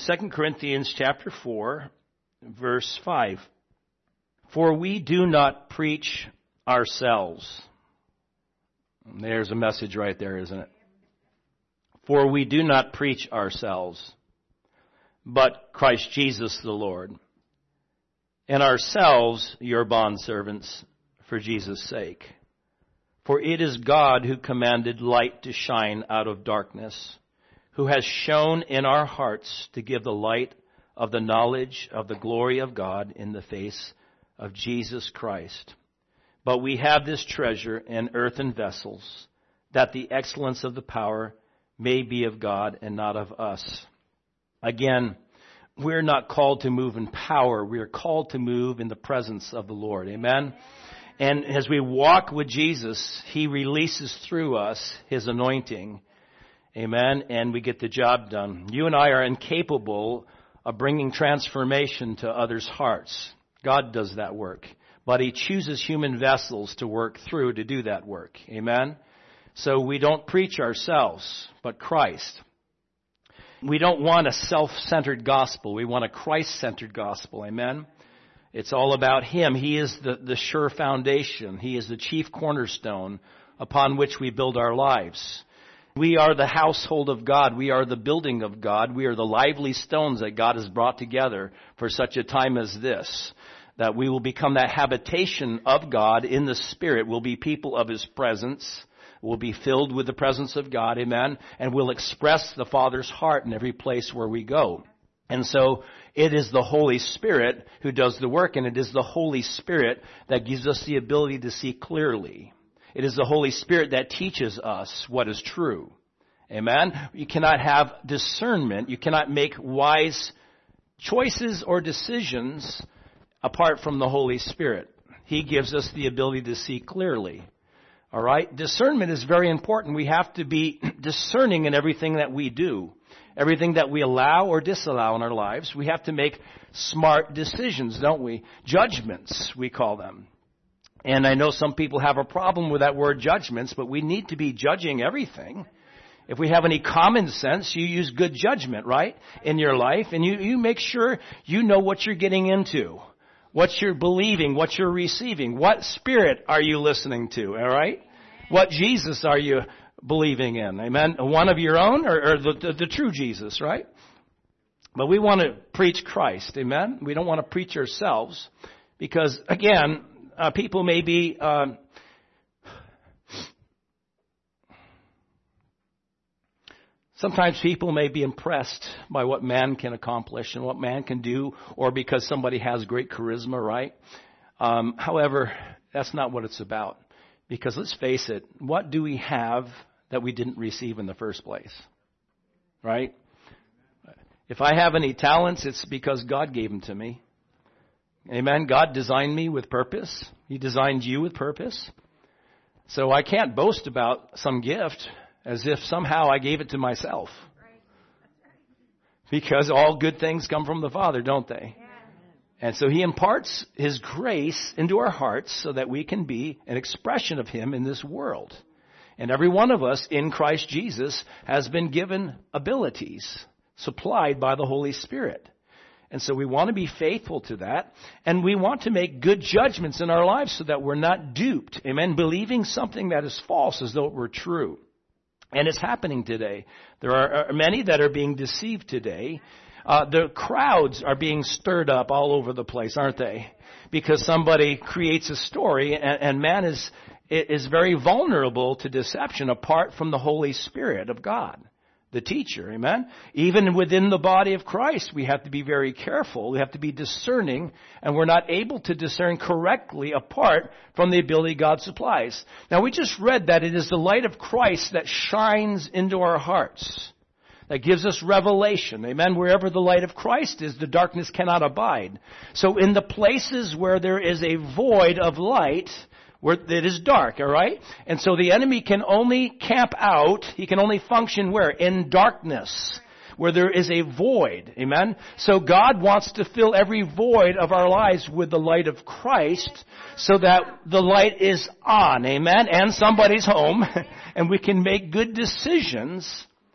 2 Corinthians chapter 4, verse 5. For we do not preach ourselves. There's a message right there, isn't it? For we do not preach ourselves, but Christ Jesus the Lord, and ourselves your bondservants for Jesus' sake. For it is God who commanded light to shine out of darkness, who has shone in our hearts to give the light of the knowledge of the glory of God in the face of Jesus Christ. But we have this treasure in earthen vessels, that the excellence of the power may be of God and not of us. Again, we're not called to move in power. We are called to move in the presence of the Lord. Amen? And as we walk with Jesus, He releases through us His anointing. Amen? And we get the job done. You and I are incapable of bringing transformation to others' hearts. God does that work. But He chooses human vessels to work through to do that work. Amen? So we don't preach ourselves, but Christ. We don't want a self-centered gospel. We want a Christ-centered gospel. Amen? It's all about Him. He is the sure foundation. He is the chief cornerstone upon which we build our lives. We are the household of God. We are the building of God. We are the lively stones that God has brought together for such a time as this. That we will become that habitation of God in the Spirit. We'll be people of His presence. We'll be filled with the presence of God, amen? And we'll express the Father's heart in every place where we go. And so it is the Holy Spirit who does the work, and it is the Holy Spirit that gives us the ability to see clearly. It is the Holy Spirit that teaches us what is true. Amen? You cannot have discernment. You cannot make wise choices or decisions apart from the Holy Spirit. He gives us the ability to see clearly. All right? Discernment is very important. We have to be discerning in everything that we do. Everything that we allow or disallow in our lives. We have to make smart decisions, don't we? Judgments, we call them. And I know some people have a problem with that word judgments, but we need to be judging everything. If we have any common sense, you use good judgment, right, in your life. And you make sure you know what you're getting into. What you're believing, what you're receiving. What spirit are you listening to, all right? What Jesus are you believing in, amen? One of your own or the true Jesus, right? But we want to preach Christ, amen? We don't want to preach ourselves because, again, people may be... Sometimes people may be impressed by what man can accomplish and what man can do, or because somebody has great charisma, right? However, that's not what it's about. Because let's face it, what do we have that we didn't receive in the first place? Right? If I have any talents, it's because God gave them to me. Amen? God designed me with purpose. He designed you with purpose. So I can't boast about some gift as if somehow I gave it to myself. Because all good things come from the Father, don't they? And so He imparts His grace into our hearts so that we can be an expression of Him in this world. And every one of us in Christ Jesus has been given abilities supplied by the Holy Spirit. And so we want to be faithful to that. And we want to make good judgments in our lives so that we're not duped. Amen? Believing something that is false as though it were true. And it's happening today. There are many that are being deceived today. The crowds are being stirred up all over the place, aren't they? Because somebody creates a story, and man is very vulnerable to deception apart from the Holy Spirit of God, the teacher, amen? Even within the body of Christ, we have to be very careful. We have to be discerning, and we're not able to discern correctly apart from the ability God supplies. Now, we just read that it is the light of Christ that shines into our hearts, that gives us revelation, amen? Wherever the light of Christ is, the darkness cannot abide. So in the places where there is a void of light, where it is dark, all right? And so the enemy can only camp out, he can only function where? In darkness, where there is a void, amen? So God wants to fill every void of our lives with the light of Christ so that the light is on, amen? And somebody's home, and we can make good decisions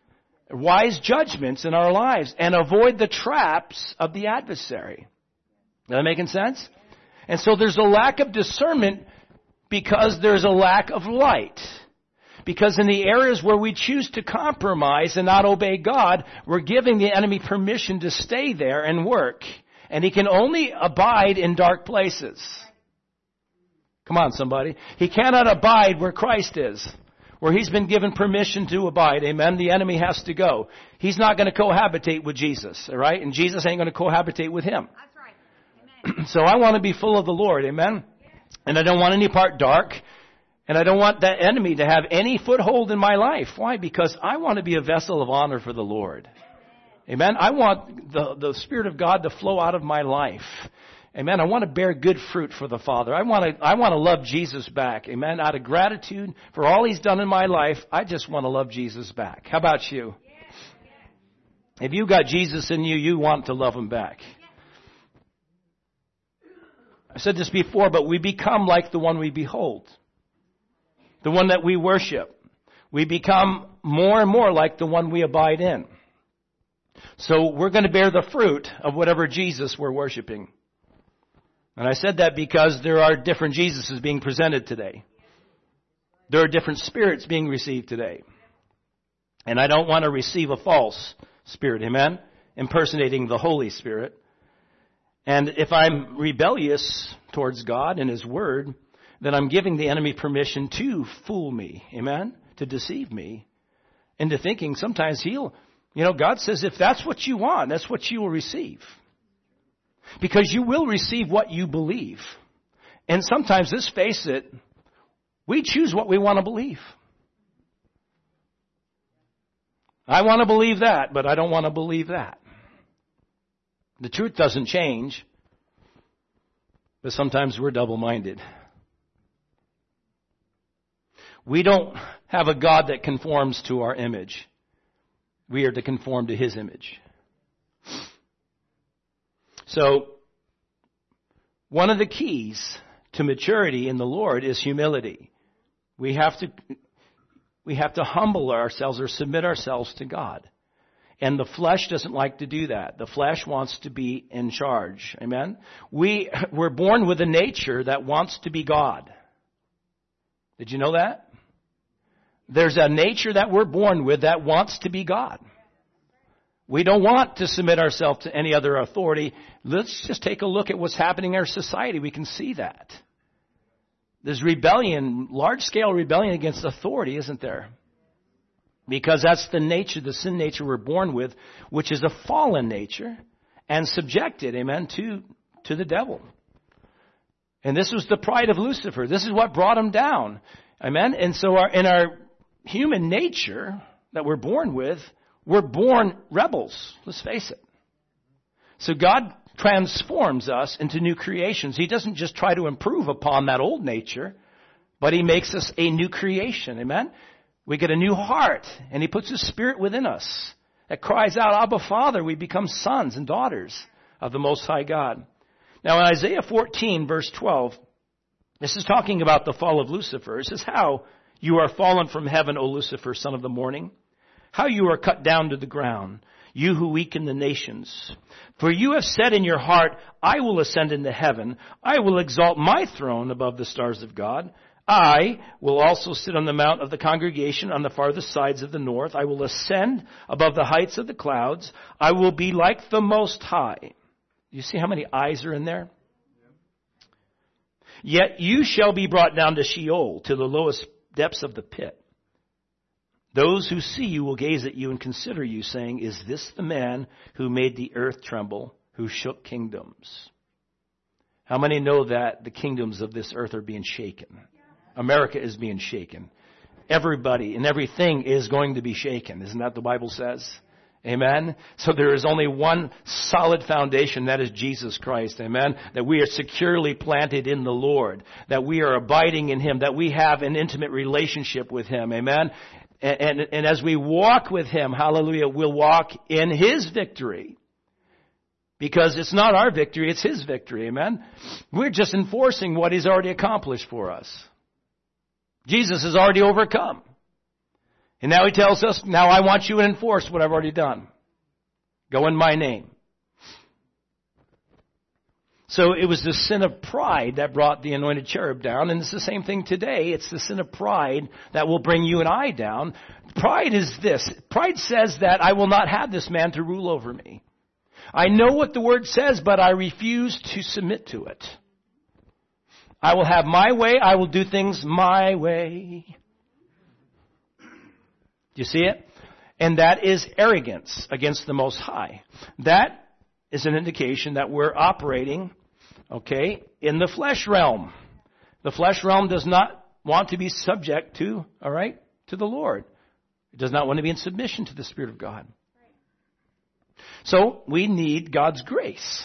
wise judgments in our lives and avoid the traps of the adversary. Is that making sense? And so there's a lack of discernment because there's a lack of light. Because in the areas where we choose to compromise and not obey God, we're giving the enemy permission to stay there and work. And he can only abide in dark places. Come on, somebody. He cannot abide where Christ is, where he's been given permission to abide. Amen. The enemy has to go. He's not going to cohabitate with Jesus, all right? And Jesus ain't going to cohabitate with him. That's right. Amen. So I want to be full of the Lord. Amen. And I don't want any part dark. And I don't want that enemy to have any foothold in my life. Why? Because I want to be a vessel of honor for the Lord. Amen. I want the Spirit of God to flow out of my life. Amen. I want to bear good fruit for the Father. I want to love Jesus back. Amen. Out of gratitude for all he's done in my life, I just want to love Jesus back. How about you? If you got Jesus in you, you want to love him back. I said this before, but we become like the one we behold. The one that we worship. We become more and more like the one we abide in. So we're going to bear the fruit of whatever Jesus we're worshiping. And I said that because there are different Jesuses being presented today. There are different spirits being received today. And I don't want to receive a false spirit, amen? Impersonating the Holy Spirit. And if I'm rebellious towards God and his word, then I'm giving the enemy permission to fool me, amen? To deceive me into thinking sometimes God says if that's what you want, that's what you will receive. Because you will receive what you believe. And sometimes, let's face it, we choose what we want to believe. I want to believe that, but I don't want to believe that. The truth doesn't change, but sometimes we're double-minded. We don't have a God that conforms to our image. We are to conform to his image. So, one of the keys to maturity in the Lord is humility. We have to humble ourselves or submit ourselves to God. And the flesh doesn't like to do that. The flesh wants to be in charge. Amen? We're born with a nature that wants to be God. Did you know that? There's a nature that we're born with that wants to be God. We don't want to submit ourselves to any other authority. Let's just take a look at what's happening in our society. We can see that. There's rebellion, large-scale rebellion against authority, isn't there? Because that's the nature, the sin nature we're born with, which is a fallen nature and subjected, amen, to the devil. And this was the pride of Lucifer. This is what brought him down. Amen? And so in our human nature that we're born with, we're born rebels. Let's face it. So God transforms us into new creations. He doesn't just try to improve upon that old nature, but he makes us a new creation. Amen? We get a new heart, and he puts his spirit within us that cries out, Abba, Father. We become sons and daughters of the Most High God. Now in Isaiah 14, verse 12, this is talking about the fall of Lucifer. It says, how you are fallen from heaven, O Lucifer, son of the morning. How you are cut down to the ground, you who weaken the nations. For you have said in your heart, I will ascend into heaven. I will exalt my throne above the stars of God. I will also sit on the mount of the congregation on the farthest sides of the north. I will ascend above the heights of the clouds. I will be like the Most High. You see how many eyes are in there? Yet you shall be brought down to Sheol, to the lowest depths of the pit. Those who see you will gaze at you and consider you, saying, is this the man who made the earth tremble, who shook kingdoms? How many know that the kingdoms of this earth are being shaken? America is being shaken. Everybody and everything is going to be shaken. Isn't that what the Bible says? Amen? So there is only one solid foundation, that is Jesus Christ. Amen? That we are securely planted in the Lord. That we are abiding in him. That we have an intimate relationship with him. Amen? And as we walk with him, hallelujah, we'll walk in his victory. Because it's not our victory, it's his victory. Amen? We're just enforcing what he's already accomplished for us. Jesus has already overcome. And now he tells us, now I want you to enforce what I've already done. Go in my name. So it was the sin of pride that brought the anointed cherub down, and it's the same thing today. It's the sin of pride that will bring you and I down. Pride is this. Pride says that I will not have this man to rule over me. I know what the word says, but I refuse to submit to it. I will have my way. I will do things my way. Do you see it? And that is arrogance against the Most High. That is an indication that we're operating, okay, in the flesh realm. The flesh realm does not want to be subject to, all right, to the Lord. It does not want to be in submission to the Spirit of God. So we need God's grace.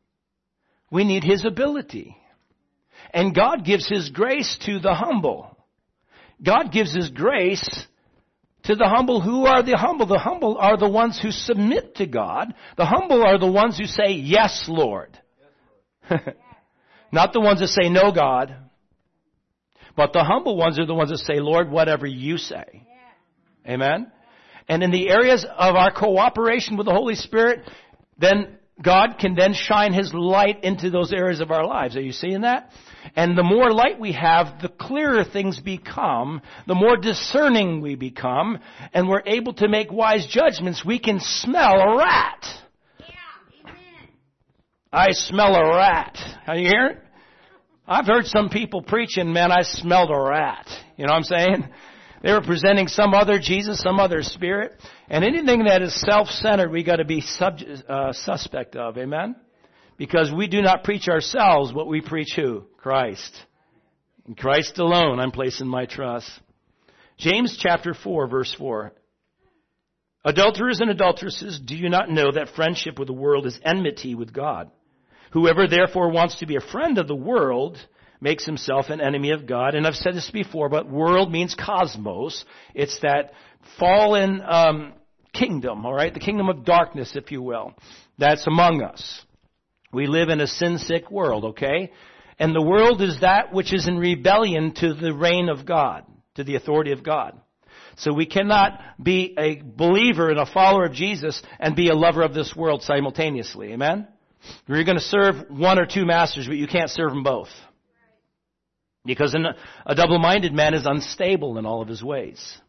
We need His ability. And God gives His grace to the humble. God gives His grace to the humble. Who are the humble? The humble are the ones who submit to God. The humble are the ones who say, yes, Lord. Not the ones that say, no, God. But the humble ones are the ones that say, Lord, whatever you say. Amen? And in the areas of our cooperation with the Holy Spirit, then God can then shine His light into those areas of our lives. Are you seeing that? And the more light we have, the clearer things become, the more discerning we become, and we're able to make wise judgments. We can smell a rat. Yeah, amen. I smell a rat. Are you hearing? I've heard some people preaching, man, I smelled a rat. You know what I'm saying? They were presenting some other Jesus, some other spirit. And anything that is self-centered, we got to be suspect of. Amen? Because we do not preach ourselves, but we preach who? Christ. In Christ alone, I'm placing my trust. James chapter 4, verse 4. Adulterers and adulteresses, do you not know that friendship with the world is enmity with God? Whoever therefore wants to be a friend of the world makes himself an enemy of God. And I've said this before, but world means cosmos. It's that fallen kingdom, all right? The kingdom of darkness, if you will, that's among us. We live in a sin-sick world, okay? And the world is that which is in rebellion to the reign of God, to the authority of God. So we cannot be a believer and a follower of Jesus and be a lover of this world simultaneously. Amen? You're going to serve one or two masters, but you can't serve them both. Because a double-minded man is unstable in all of his ways.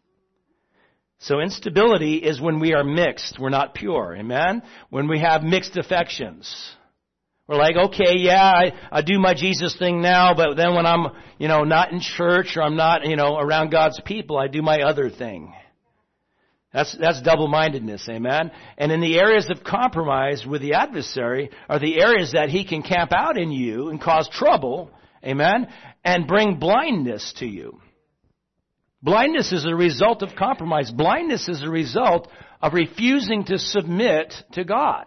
So instability is when we are mixed. We're not pure. Amen? When we have mixed affections. We're like, okay, yeah, I do my Jesus thing now, but then when I'm, not in church or I'm not, around God's people, I do my other thing. That's double-mindedness, amen? And in the areas of compromise with the adversary are the areas that he can camp out in you and cause trouble, amen, and bring blindness to you. Blindness is a result of compromise. Blindness is a result of refusing to submit to God.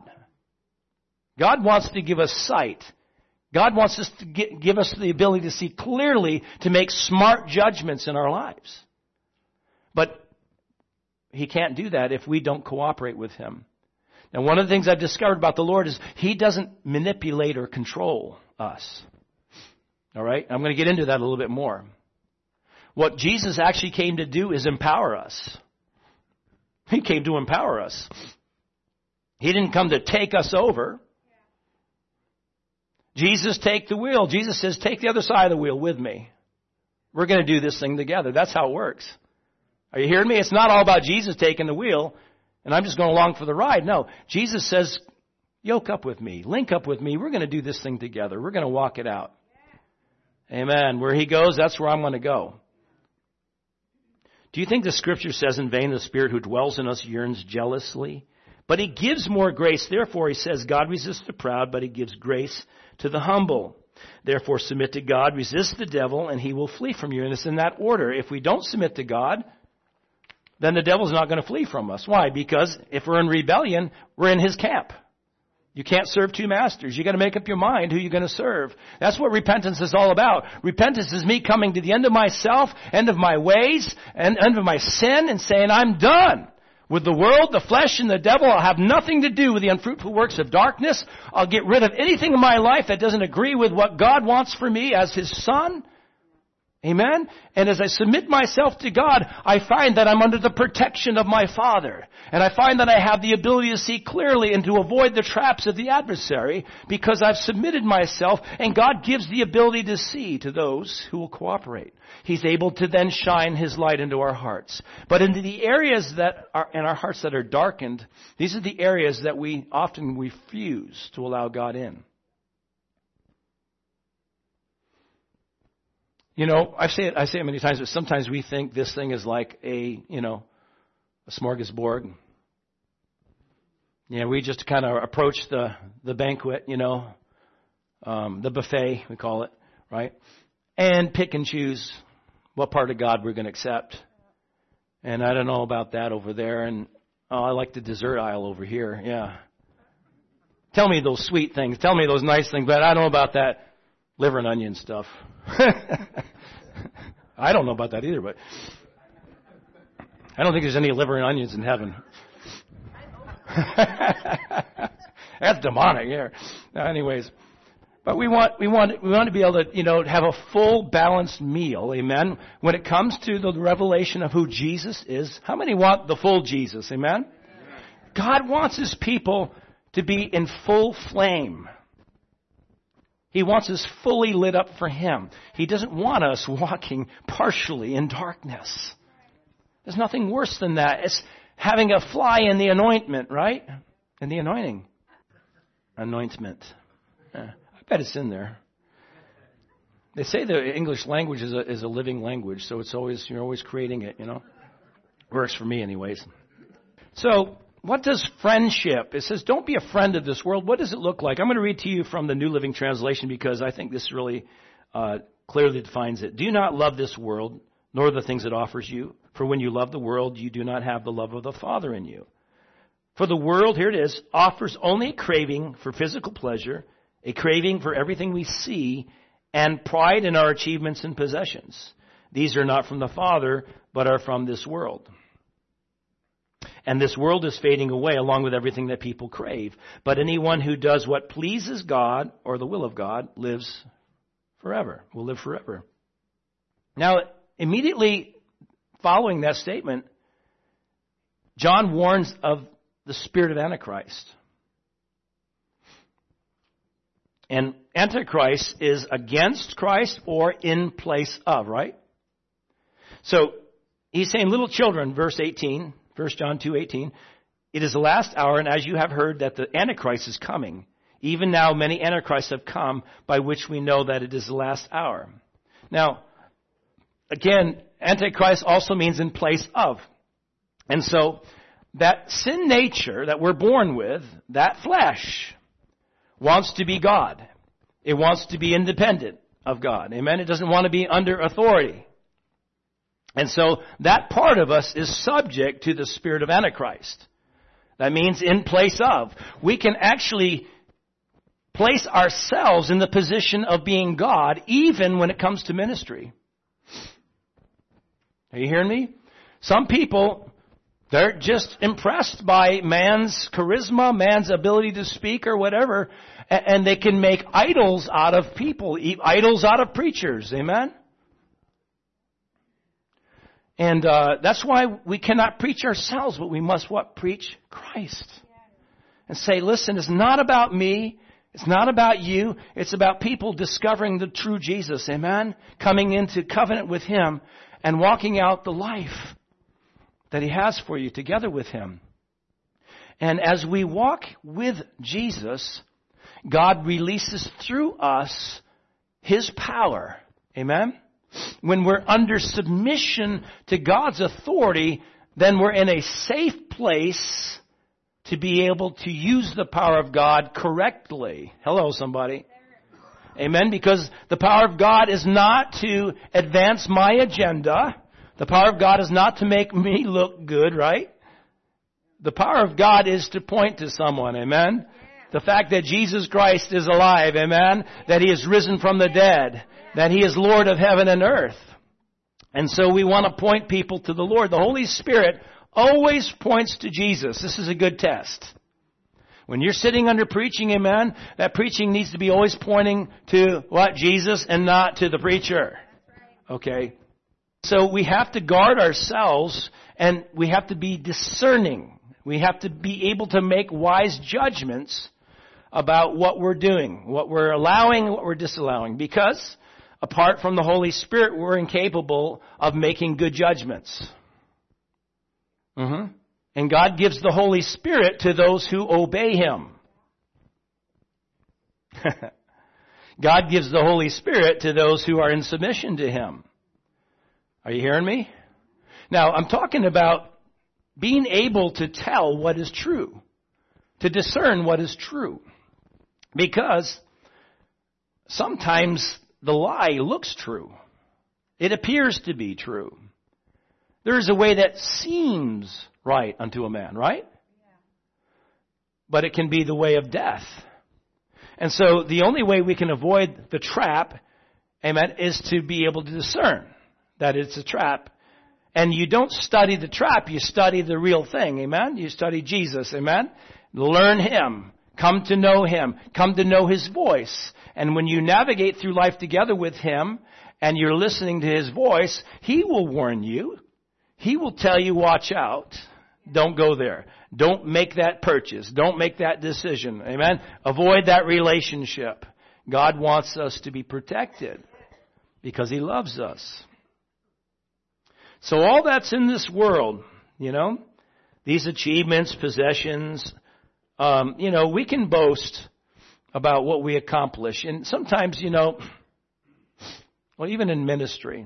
God wants to give us sight. God wants us to give us the ability to see clearly, to make smart judgments in our lives. But He can't do that if we don't cooperate with Him. Now, one of the things I've discovered about the Lord is He doesn't manipulate or control us. All right? I'm going to get into that a little bit more. What Jesus actually came to do is empower us. He came to empower us. He didn't come to take us over. Jesus, take the wheel. Jesus says, take the other side of the wheel with me. We're going to do this thing together. That's how it works. Are you hearing me? It's not all about Jesus taking the wheel and I'm just going along for the ride. No, Jesus says, yoke up with me, link up with me. We're going to do this thing together. We're going to walk it out. Amen. Where He goes, that's where I'm going to go. Do you think the Scripture says in vain the Spirit who dwells in us yearns jealously? But He gives more grace. Therefore, He says, God resists the proud, but He gives grace to the humble. Therefore, submit to God, resist the devil, and he will flee from you. And it's in that order. If we don't submit to God, then the devil's not going to flee from us. Why? Because if we're in rebellion, we're in his camp. You can't serve two masters. You got to make up your mind who you're going to serve. That's what repentance is all about. Repentance is me coming to the end of myself, end of my ways, and end of my sin, and saying, I'm done with the world, the flesh, and the devil. I'll have nothing to do with the unfruitful works of darkness. I'll get rid of anything in my life that doesn't agree with what God wants for me as His son. Amen? And as I submit myself to God, I find that I'm under the protection of my Father. And I find that I have the ability to see clearly and to avoid the traps of the adversary because I've submitted myself, and God gives the ability to see to those who will cooperate. He's able to then shine His light into our hearts. But into the areas that are in our hearts that are darkened, these are the areas that we often refuse to allow God in. You know, I say it many times, but sometimes we think this thing is like a smorgasbord. We just kind of approach the banquet, the buffet, we call it, right? And pick and choose what part of God we're going to accept. And I don't know about that over there. And I like the dessert aisle over here. Yeah. Tell me those sweet things. Tell me those nice things. But I don't know about that liver and onion stuff. I don't know about that either, but I don't think there's any liver and onions in heaven. That's demonic here. Anyways, but we want to be able to, have a full balanced meal, amen. When it comes to the revelation of who Jesus is, how many want the full Jesus, amen? God wants His people to be in full flame. He wants us fully lit up for Him. He doesn't want us walking partially in darkness. There's nothing worse than that. It's having a fly in the anointment, right? In the anointing. Anointment. I bet it's in there. They say the English language is a living language, so you're always creating it, Works for me anyways. So, what does friendship? It says, don't be a friend of this world. What does it look like? I'm going to read to you from the New Living Translation because I think this really clearly defines it. Do not love this world, nor the things it offers you. For when you love the world, you do not have the love of the Father in you. For the world, here it is, offers only a craving for physical pleasure, a craving for everything we see, and pride in our achievements and possessions. These are not from the Father, but are from this world. And this world is fading away along with everything that people crave. But anyone who does what pleases God or the will of God lives forever, will live forever. Now, immediately following that statement, John warns of the spirit of Antichrist. And Antichrist is against Christ or in place of, right? So, he's saying, little children, verse 18, 1 John 2:18, it is the last hour, and as you have heard that the Antichrist is coming, even now many Antichrists have come, by which we know that it is the last hour. Now, again, Antichrist also means in place of. And so, that sin nature that we're born with, that flesh, wants to be God. It wants to be independent of God. Amen? It doesn't want to be under authority. And so that part of us is subject to the spirit of Antichrist. That means in place of. We can actually place ourselves in the position of being God even when it comes to ministry. Are you hearing me? Some people, they're just impressed by man's charisma, man's ability to speak or whatever, and they can make idols out of people, idols out of preachers. Amen? And that's why we cannot preach ourselves, but we must what? Preach Christ. And say, listen, it's not about me. It's not about you. It's about people discovering the true Jesus. Amen? Coming into covenant with Him and walking out the life that He has for you together with Him. And as we walk with Jesus, God releases through us His power. Amen? When we're under submission to God's authority, then we're in a safe place to be able to use the power of God correctly. Hello, somebody. Amen? Because the power of God is not to advance my agenda. The power of God is not to make me look good, right? The power of God is to point to someone. Amen? The fact that Jesus Christ is alive. Amen? That He is risen from the dead. That He is Lord of heaven and earth. And so we want to point people to the Lord. The Holy Spirit always points to Jesus. This is a good test. When you're sitting under preaching, amen, that preaching needs to be always pointing to what? Jesus and not to the preacher. Okay? So we have to guard ourselves, and we have to be discerning. We have to be able to make wise judgments about what we're doing, what we're allowing, what we're disallowing. Because apart from the Holy Spirit, we're incapable of making good judgments. And God gives the Holy Spirit to those who obey Him. God gives the Holy Spirit to those who are in submission to Him. Are you hearing me? Now, I'm talking about being able to tell what is true, to discern what is true. Because sometimes the lie looks true. It appears to be true. There is a way that seems right unto a man, right? But it can be the way of death. And so the only way we can avoid the trap, amen, is to be able to discern that it's a trap. And you don't study the trap, you study the real thing, amen? You study Jesus, amen? Learn Him. Come to know Him. Come to know His voice. And when you navigate through life together with Him and you're listening to His voice, He will warn you. He will tell you, watch out. Don't go there. Don't make that purchase. Don't make that decision. Amen? Avoid that relationship. God wants us to be protected because He loves us. So all that's in this world, these achievements, possessions, we can boast about what we accomplish. And sometimes, even in ministry,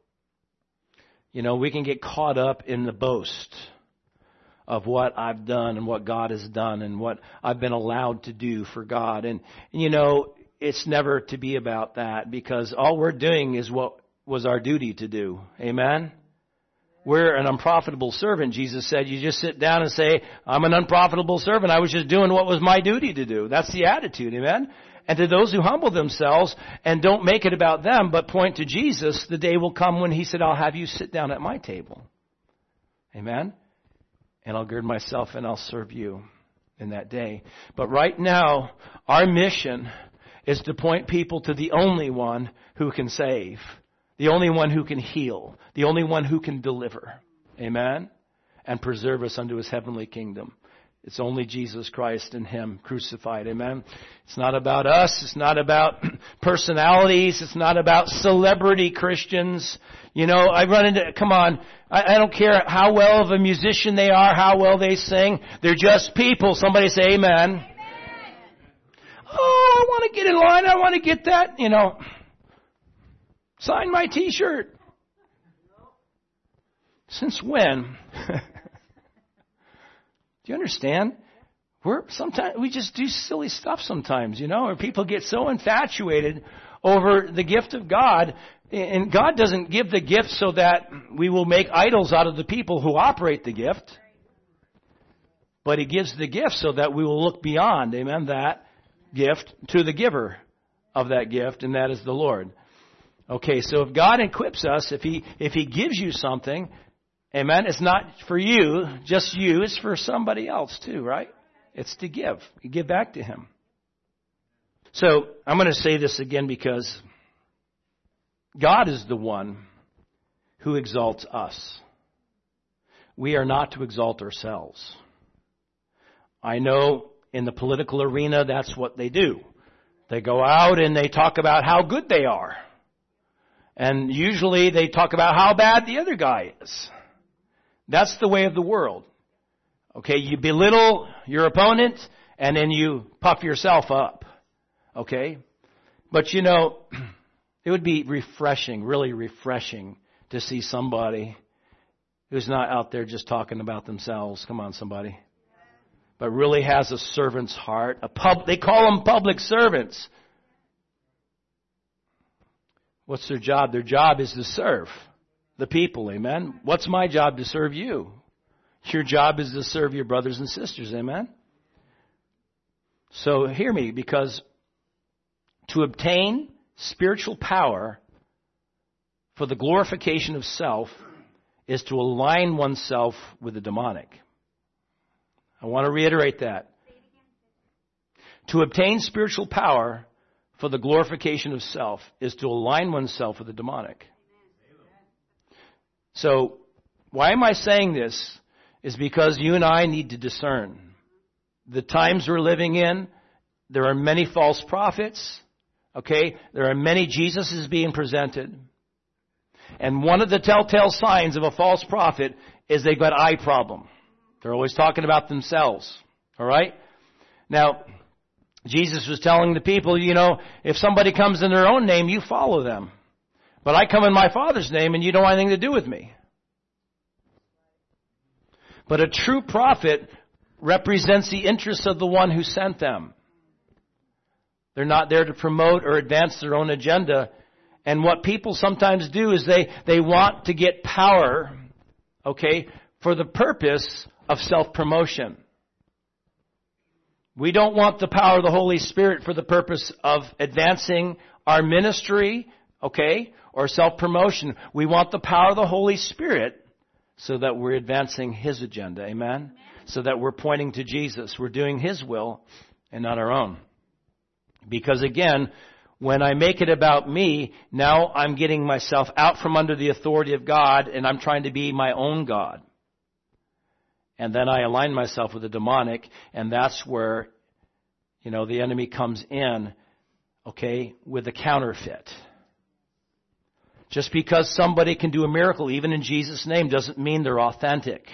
we can get caught up in the boast of what I've done and what God has done and what I've been allowed to do for God. And it's never to be about that, because all we're doing is what was our duty to do. Amen? We're an unprofitable servant. Jesus said, you just sit down and say, I'm an unprofitable servant. I was just doing what was my duty to do. That's the attitude. Amen? And to those who humble themselves and don't make it about them but point to Jesus, the day will come when He said, I'll have you sit down at my table. Amen? And I'll gird myself and I'll serve you in that day. But right now, our mission is to point people to the only one who can save. The only one who can heal. The only one who can deliver. Amen? And preserve us unto His heavenly kingdom. It's only Jesus Christ and Him crucified. Amen? It's not about us. It's not about personalities. It's not about celebrity Christians. I run into, I don't care how well of a musician they are, how well they sing. They're just people. Somebody say amen. Amen. Oh, I want to get in line. I want to get that, sign my t-shirt. Since when? Do you understand? We just do silly stuff sometimes, or people get so infatuated over the gift of God. And God doesn't give the gift so that we will make idols out of the people who operate the gift. But He gives the gift so that we will look beyond, amen, that gift to the giver of that gift, and that is the Lord. Okay, so if God equips us, if He gives you something, amen, it's not for you, just you, it's for somebody else too, right? It's to give. You give back to Him. So, I'm going to say this again because God is the one who exalts us. We are not to exalt ourselves. I know in the political arena that's what they do. They go out and they talk about how good they are. And usually they talk about how bad the other guy is. That's the way of the world. Okay, you belittle your opponent and then you puff yourself up. Okay? But it would be refreshing, really refreshing, to see somebody who's not out there just talking about themselves. Come on, somebody. But really has a servant's heart. They call them public servants. What's their job? Their job is to serve the people. Amen? What's my job? To serve you. Your job is to serve your brothers and sisters. Amen? So hear me, because to obtain spiritual power for the glorification of self is to align oneself with the demonic. I want to reiterate that. To obtain spiritual power for the glorification of self is to align oneself with the demonic. So, why am I saying this? Is because you and I need to discern. The times we're living in, there are many false prophets. Okay? There are many Jesuses being presented. And one of the telltale signs of a false prophet is they've got eye problem. They're always talking about themselves. Alright? Now, Jesus was telling the people, if somebody comes in their own name, you follow them. But I come in my Father's name and you don't want anything to do with me. But a true prophet represents the interests of the one who sent them. They're not there to promote or advance their own agenda. And what people sometimes do is they want to get power, okay, for the purpose of self-promotion. We don't want the power of the Holy Spirit for the purpose of advancing our ministry, okay, or self-promotion. We want the power of the Holy Spirit so that we're advancing His agenda, amen? So that we're pointing to Jesus. We're doing His will and not our own. Because again, when I make it about me, now I'm getting myself out from under the authority of God and I'm trying to be my own God. And then I align myself with the demonic, and that's where, the enemy comes in, okay, with a counterfeit. Just because somebody can do a miracle, even in Jesus' name, doesn't mean they're authentic.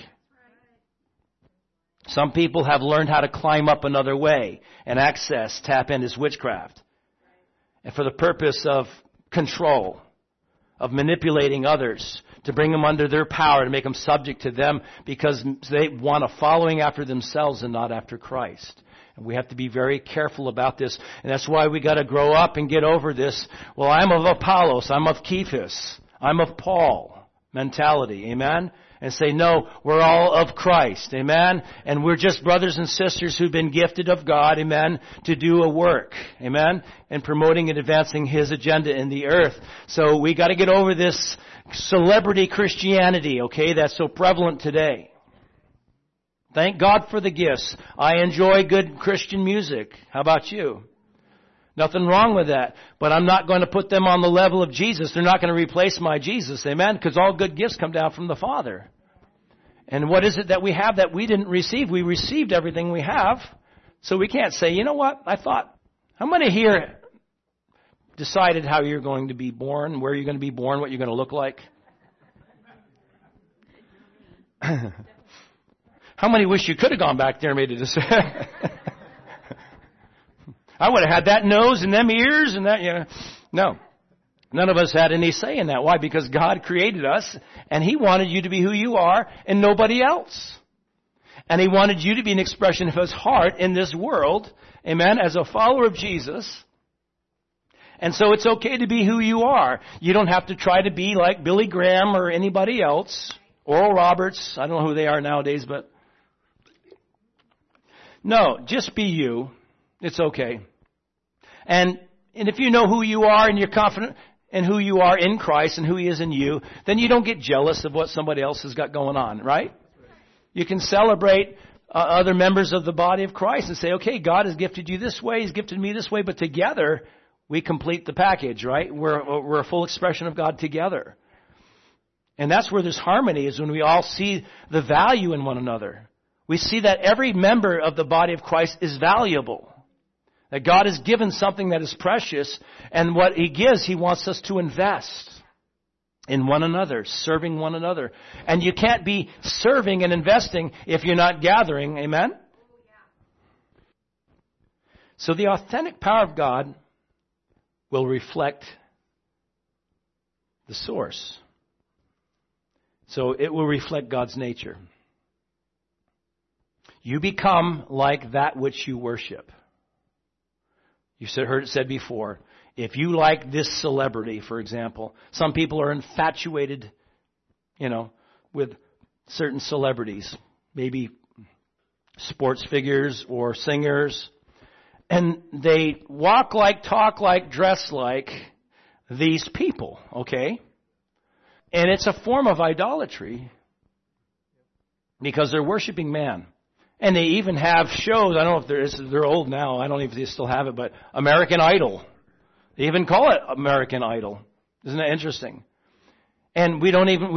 Some people have learned how to climb up another way and tap into witchcraft. And for the purpose of control, of manipulating others, to bring them under their power, to make them subject to them, because they want a following after themselves and not after Christ. And we have to be very careful about this. And that's why we got to grow up and get over this. Well, I'm of Apollos, I'm of Cephas, I'm of Paul mentality. Amen? And say, no, we're all of Christ. Amen? And we're just brothers and sisters who've been gifted of God. Amen? To do a work. Amen? And promoting and advancing His agenda in the earth. So we got to get over this celebrity Christianity, okay, that's so prevalent today. Thank God for the gifts. I enjoy good Christian music. How about you? Nothing wrong with that. But I'm not going to put them on the level of Jesus. They're not going to replace my Jesus. Amen? Because all good gifts come down from the Father. And what is it that we have that we didn't receive? We received everything we have. So we can't say, you know what? How many here decided how you're going to be born, where you're going to be born, what you're going to look like? How many wish you could have gone back there and made a decision? I would have had that nose and them ears and that, No. None of us had any say in that. Why? Because God created us and He wanted you to be who you are and nobody else. And He wanted you to be an expression of His heart in this world. Amen? As a follower of Jesus. And so it's okay to be who you are. You don't have to try to be like Billy Graham or anybody else. Oral Roberts. I don't know who they are nowadays, but no, just be you. It's okay. And if you know who you are and you're confident in who you are in Christ and who He is in you, then you don't get jealous of what somebody else has got going on, right? You can celebrate other members of the body of Christ and say, okay, God has gifted you this way, He's gifted me this way, but together we complete the package, right? We're a full expression of God together. And that's where there's harmony, is when we all see the value in one another. We see that every member of the body of Christ is valuable. That God has given something that is precious, and what He gives, He wants us to invest in one another, serving one another. And you can't be serving and investing if you're not gathering. Amen? So the authentic power of God will reflect the source. So it will reflect God's nature. You become like that which you worship. You've heard it said before. If you like this celebrity, for example, some people are infatuated, with certain celebrities, maybe sports figures or singers, and they walk like, talk like, dress like these people, okay? And it's a form of idolatry because they're worshiping man. And they even have shows, I don't know if they're old now, I don't know if they still have it, but American Idol. They even call it American Idol. Isn't that interesting? And we don't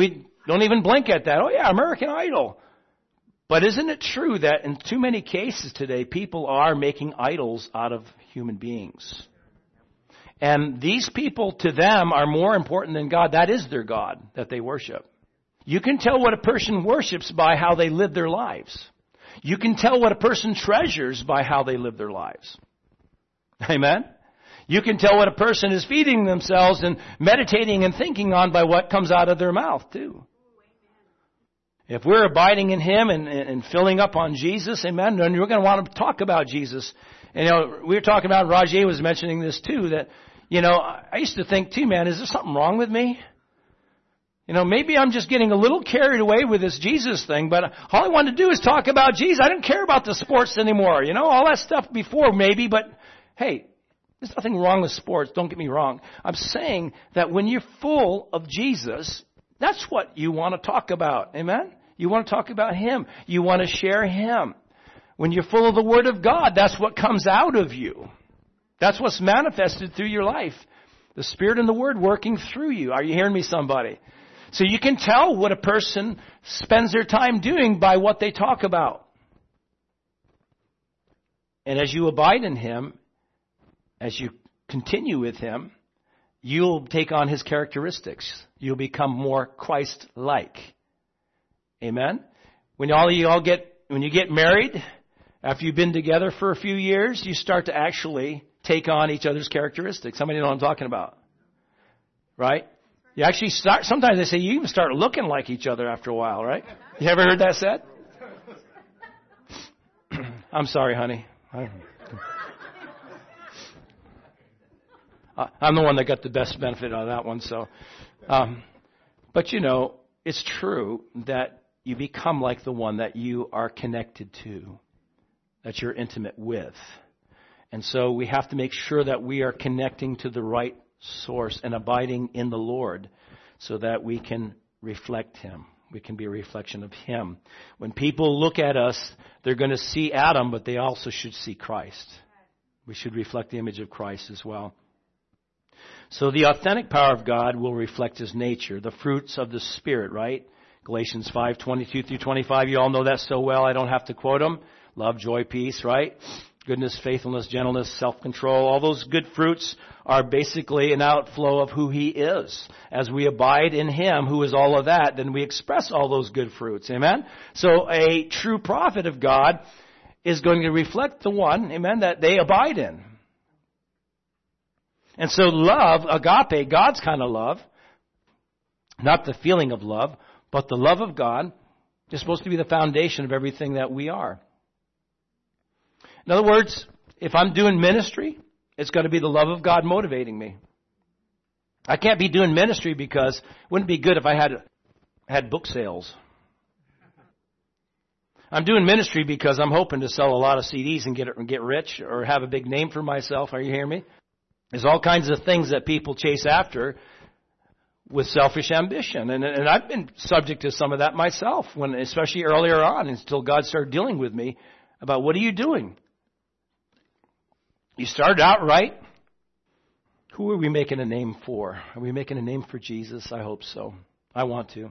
Don't even blink at that. Oh yeah, American Idol. But isn't it true that in too many cases today, people are making idols out of human beings? And these people, to them, are more important than God. That is their God that they worship. You can tell what a person worships by how they live their lives. You can tell what a person treasures by how they live their lives. Amen? You can tell what a person is feeding themselves and meditating and thinking on by what comes out of their mouth, too. If we're abiding in Him and filling up on Jesus, amen, then we're going to want to talk about Jesus. And, we were talking about, Rajay was mentioning this too, that, I used to think too, man, is there something wrong with me? Maybe I'm just getting a little carried away with this Jesus thing, but all I want to do is talk about Jesus. I don't care about the sports anymore. All that stuff before maybe, but hey, there's nothing wrong with sports. Don't get me wrong. I'm saying that when you're full of Jesus, that's what you want to talk about. Amen? You want to talk about Him. You want to share Him. When you're full of the Word of God, that's what comes out of you. That's what's manifested through your life. The Spirit and the Word working through you. Are you hearing me, somebody? So you can tell what a person spends their time doing by what they talk about. And as you abide in Him, as you continue with Him, you'll take on His characteristics. You'll become more Christ-like. Amen? When you get married, after you've been together for a few years, you start to actually take on each other's characteristics. Somebody know what I'm talking about? Right? You actually start, sometimes they say you even start looking like each other after a while, right? You ever heard that said? I'm sorry, honey. I'm the one that got the best benefit out of that one. So, but it's true that you become like the one that you are connected to, that you're intimate with. And so we have to make sure that we are connecting to the right source and abiding in the Lord so that we can reflect Him. We can be a reflection of Him. When people look at us, they're going to see Adam, but they also should see Christ. We should reflect the image of Christ as well. So the authentic power of God will reflect His nature, the fruits of the Spirit, right? Galatians 5:22 through 25, you all know that so well, I don't have to quote them. Love, joy, peace, right? Goodness, faithfulness, gentleness, self-control. All those good fruits are basically an outflow of who He is. As we abide in Him, who is all of that, then we express all those good fruits. Amen? So a true prophet of God is going to reflect the one, amen, that they abide in. And so love, agape, God's kind of love, not the feeling of love, but the love of God is supposed to be the foundation of everything that we are. In other words, if I'm doing ministry, it's got to be the love of God motivating me. I can't be doing ministry because it wouldn't be good if I had book sales. I'm doing ministry because I'm hoping to sell a lot of CDs and get rich or have a big name for myself. Are you hearing me? There's all kinds of things that people chase after with selfish ambition. And I've been subject to some of that myself, especially earlier on, until God started dealing with me about what are you doing? You started out right. Who are we making a name for? Are we making a name for Jesus? I hope so. I want to.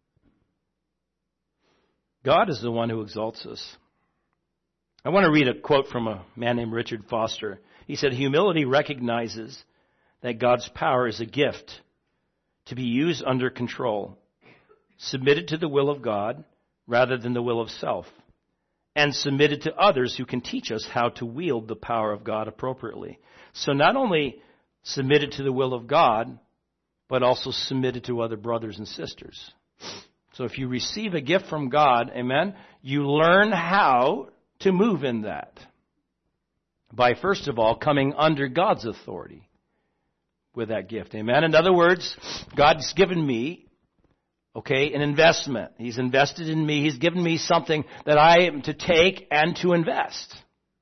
God is the one who exalts us. I want to read a quote from a man named Richard Foster. He said, humility recognizes that God's power is a gift to be used under control, submitted to the will of God rather than the will of self, and submitted to others who can teach us how to wield the power of God appropriately. So not only submitted to the will of God, but also submitted to other brothers and sisters. So if you receive a gift from God, amen, you learn how to move in that by, first of all, coming under God's authority with that gift. Amen. In other words, God's given me, an investment. He's invested in me. He's given me something that I am to take and to invest.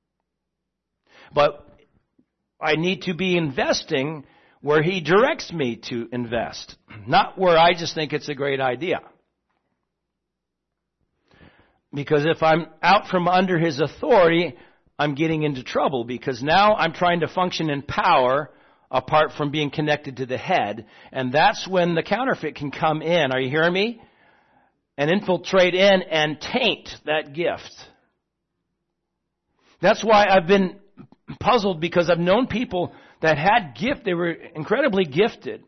But I need to be investing where He directs me to invest, not where I just think it's a great idea. Because if I'm out from under His authority, I'm getting into trouble because now I'm trying to function in power apart from being connected to the head. And that's when the counterfeit can come in. Are you hearing me? and infiltrate in and taint that gift. That's why I've been puzzled, because I've known people that had gift. They were incredibly gifted.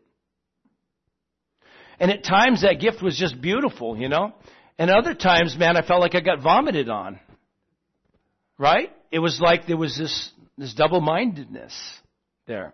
And at times that gift was just beautiful, you know. And other times, man, I felt like I got vomited on. Right? It was like there was this double-mindedness there.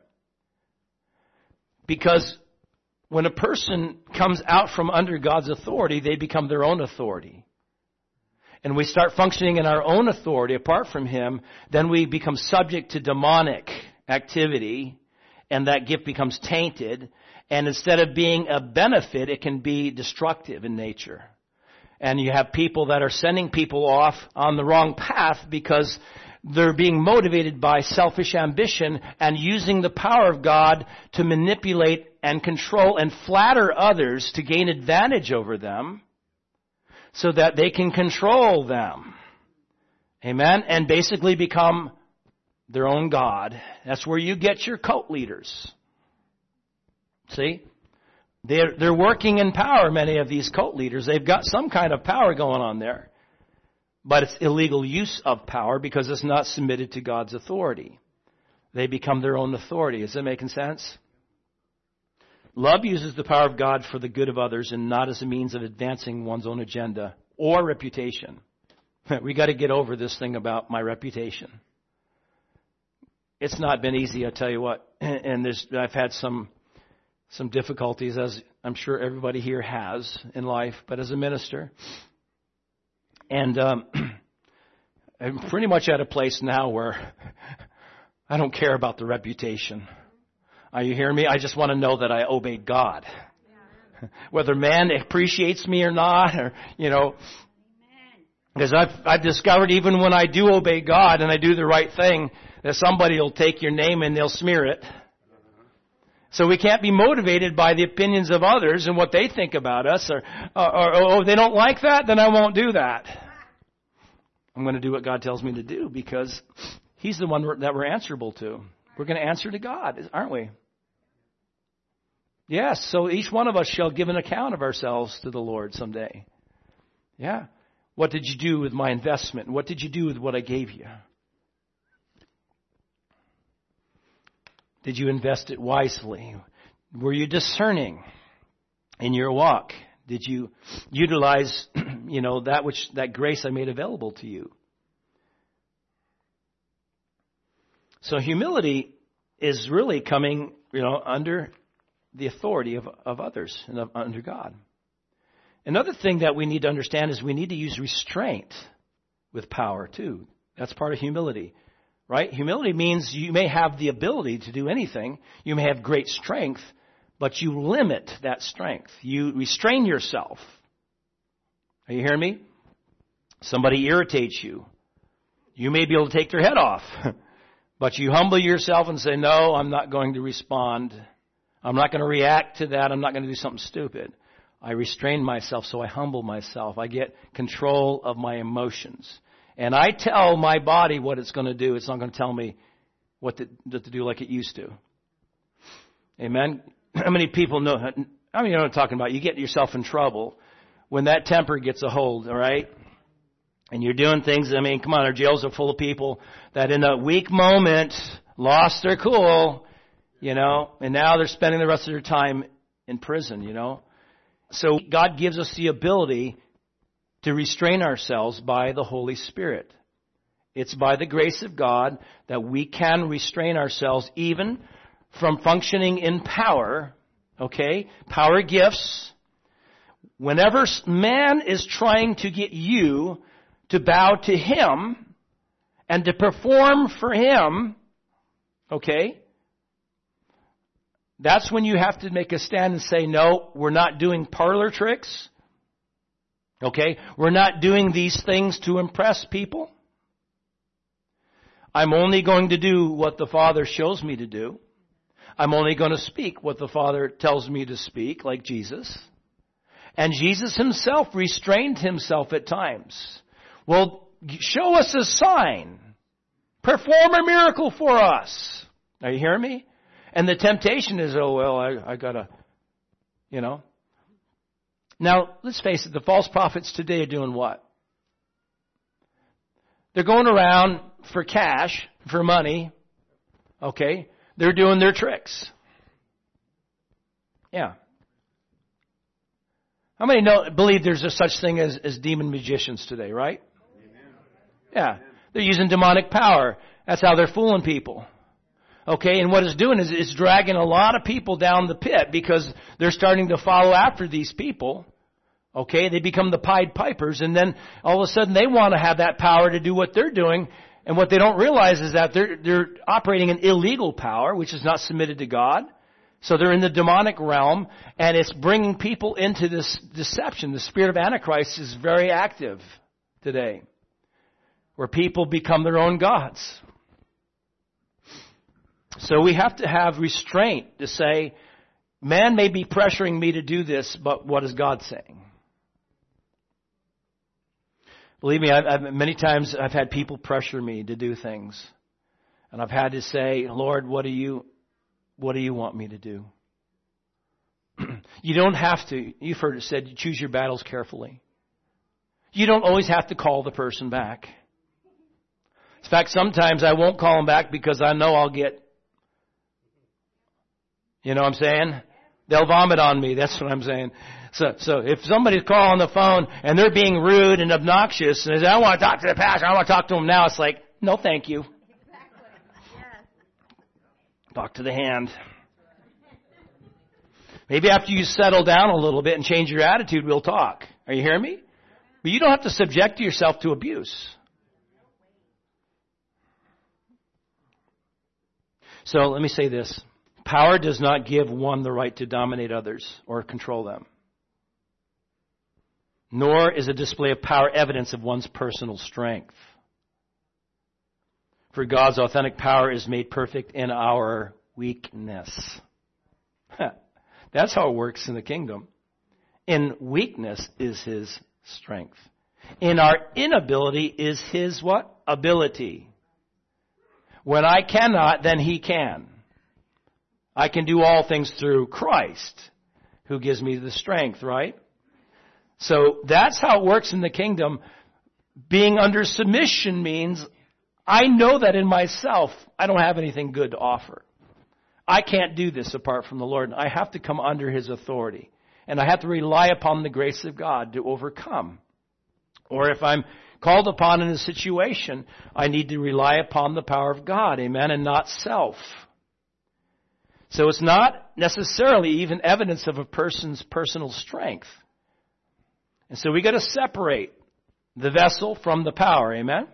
Because when a person comes out from under God's authority, they become their own authority. And we start functioning in our own authority apart from Him, then we become subject to demonic activity, and that gift becomes tainted. And instead of being a benefit, it can be destructive in nature. And you have people that are sending people off on the wrong path because they're being motivated by selfish ambition and using the power of God to manipulate and control and flatter others to gain advantage over them so that they can control them. Amen? And basically become their own God. That's where you get your cult leaders. See? They're working in power, many of these cult leaders. They've got some kind of power going on there. But it's illegal use of power because it's not submitted to God's authority. They become their own authority. Is that making sense? Love uses the power of God for the good of others and not as a means of advancing one's own agenda or reputation. We got to get over this thing about my reputation. It's not been easy, I tell you what. And I've had some difficulties, as I'm sure everybody here has in life, but as a minister. And I'm pretty much at a place now where I don't care about the reputation. Are you hearing me? I just want to know that I obeyed God. Yeah. Whether man appreciates me or not, or, you know. Because I've discovered even when I do obey God and I do the right thing, that somebody will take your name and they'll smear it. So we can't be motivated by the opinions of others and what they think about us, or oh, they don't like that, then I won't do that. I'm going to do what God tells me to do because He's the one that we're answerable to. We're going to answer to God, aren't we? Yes, so each one of us shall give an account of ourselves to the Lord someday. Yeah. What did you do with my investment? What did you do with what I gave you? Did you invest it wisely? Were you discerning in your walk? Did you utilize, that grace I made available to you? So humility is really coming, under the authority of others and under God. Another thing that we need to understand is we need to use restraint with power too. That's part of humility. Right? Humility means you may have the ability to do anything. You may have great strength, but you limit that strength. You restrain yourself. Are you hearing me? Somebody irritates you. You may be able to take their head off, but you humble yourself and say, no, I'm not going to respond. I'm not going to react to that. I'm not going to do something stupid. I restrain myself, so I humble myself. I get control of my emotions. And I tell my body what it's going to do. It's not going to tell me what to do like it used to. Amen? How many people know? You know what I'm talking about. You get yourself in trouble when that temper gets a hold, all right? And you're doing things, come on, our jails are full of people that in a weak moment lost their cool, and now they're spending the rest of their time in prison, So God gives us the ability to restrain ourselves by the Holy Spirit. It's by the grace of God that we can restrain ourselves even from functioning in power, okay? Power gifts. Whenever man is trying to get you to bow to him and to perform for him, okay? That's when you have to make a stand and say, no, we're not doing parlor tricks. Okay? We're not doing these things to impress people. I'm only going to do what the Father shows me to do. I'm only going to speak what the Father tells me to speak, like Jesus. And Jesus himself restrained himself at times. Well, show us a sign. Perform a miracle for us. Are you hearing me? And the temptation is, I gotta, Now, let's face it, the false prophets today are doing what? They're going around for cash, for money, okay? They're doing their tricks. Yeah. How many believe there's a such thing as demon magicians today, right? Yeah. They're using demonic power. That's how they're fooling people. Okay, and what it's doing is it's dragging a lot of people down the pit because they're starting to follow after these people. Okay, they become the Pied Pipers, and then all of a sudden they want to have that power to do what they're doing. And what they don't realize is that they're operating in illegal power, which is not submitted to God. So they're in the demonic realm, and it's bringing people into this deception. The spirit of Antichrist is very active today, where people become their own gods. So we have to have restraint to say, man may be pressuring me to do this, but what is God saying? Believe me, many times I've had people pressure me to do things. And I've had to say, Lord, what do you want me to do? You don't have to. You've heard it said, you choose your battles carefully. You don't always have to call the person back. In fact, sometimes I won't call them back because I know I'll get, you know what I'm saying? They'll vomit on me. That's what I'm saying. So if somebody's calling the phone and they're being rude and obnoxious and they say, I want to talk to the pastor, I want to talk to him now, it's like, no thank you. Exactly. Yes. Talk to the hand. Maybe after you settle down a little bit and change your attitude, we'll talk. Are you hearing me? But you don't have to subject yourself to abuse. So let me say this. Power does not give one the right to dominate others or control them. Nor is a display of power evidence of one's personal strength. For God's authentic power is made perfect in our weakness. That's how it works in the kingdom. In weakness is His strength. In our inability is His what? Ability. When I cannot, then He can. I can do all things through Christ, who gives me the strength, right? So that's how it works in the kingdom. Being under submission means I know that in myself I don't have anything good to offer. I can't do this apart from the Lord. I have to come under His authority. And I have to rely upon the grace of God to overcome. Or if I'm called upon in a situation, I need to rely upon the power of God, amen, and not self. So it's not necessarily even evidence of a person's personal strength. And so we got to separate the vessel from the power, amen?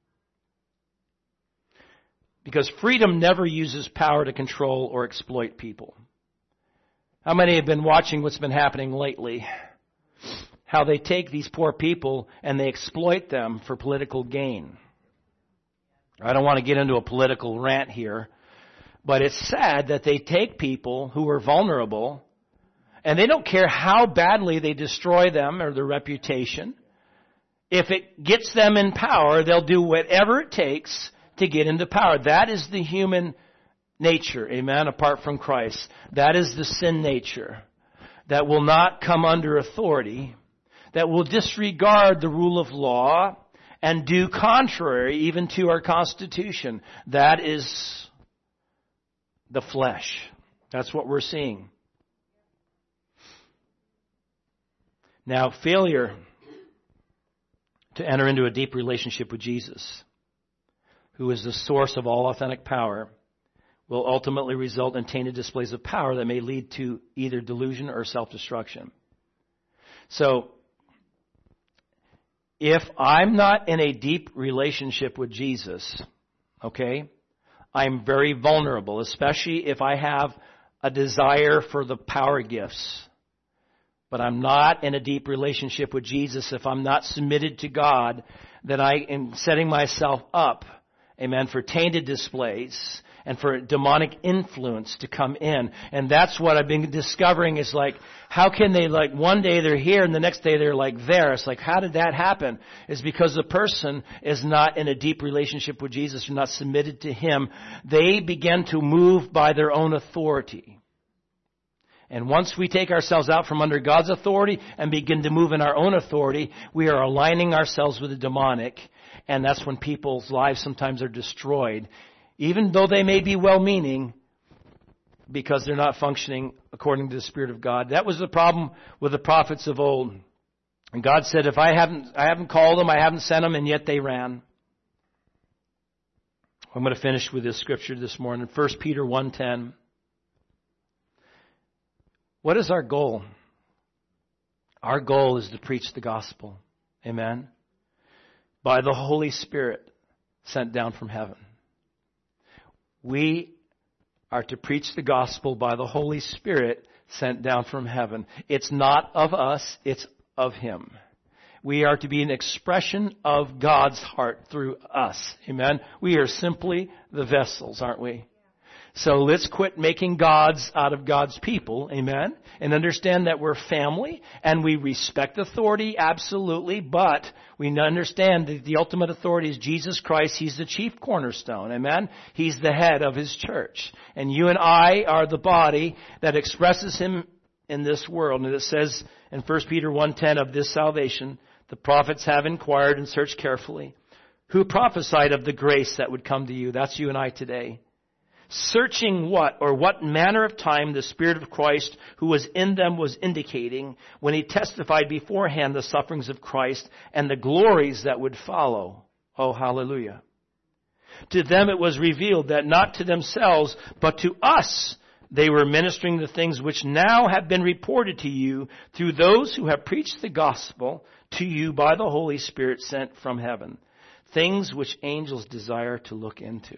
Because freedom never uses power to control or exploit people. How many have been watching what's been happening lately? How they take these poor people and they exploit them for political gain. I don't want to get into a political rant here, but it's sad that they take people who are vulnerable and they don't care how badly they destroy them or their reputation. If it gets them in power, they'll do whatever it takes to get into power. That is the human nature, amen, apart from Christ. That is the sin nature that will not come under authority, that will disregard the rule of law and do contrary even to our Constitution. That is the flesh. That's what we're seeing. Now, failure to enter into a deep relationship with Jesus, who is the source of all authentic power, will ultimately result in tainted displays of power that may lead to either delusion or self-destruction. So, if I'm not in a deep relationship with Jesus, okay, I'm very vulnerable, especially if I have a desire for the power gifts. But I'm not in a deep relationship with Jesus. If I'm not submitted to God, then I am setting myself up, amen, for tainted displays and for demonic influence to come in. And that's what I've been discovering is like, how can they like one day they're here and the next day they're like there? It's like, how did that happen? It's because the person is not in a deep relationship with Jesus, or not submitted to Him. They begin to move by their own authority. And once we take ourselves out from under God's authority and begin to move in our own authority, we are aligning ourselves with the demonic. And that's when people's lives sometimes are destroyed, even though they may be well-meaning, because they're not functioning according to the Spirit of God. That was the problem with the prophets of old. And God said, if I haven't called them, I haven't sent them, and yet they ran. I'm going to finish with this scripture this morning. 1 Peter 1:10. What is our goal? Our goal is to preach the gospel. Amen? By the Holy Spirit sent down from heaven. We are to preach the gospel by the Holy Spirit sent down from heaven. It's not of us, it's of Him. We are to be an expression of God's heart through us. Amen? We are simply the vessels, aren't we? So let's quit making gods out of God's people. Amen? And understand that we're family and we respect authority, absolutely, but we understand that the ultimate authority is Jesus Christ. He's the chief cornerstone. Amen? He's the head of His church. And you and I are the body that expresses Him in this world. And it says in 1 Peter 1:10 of this salvation, the prophets have inquired and searched carefully, who prophesied of the grace that would come to you. That's you and I today. Searching what manner of time the Spirit of Christ who was in them was indicating when He testified beforehand the sufferings of Christ and the glories that would follow. Oh, hallelujah. To them it was revealed that not to themselves, but to us they were ministering the things which now have been reported to you through those who have preached the gospel to you by the Holy Spirit sent from heaven. Things which angels desire to look into.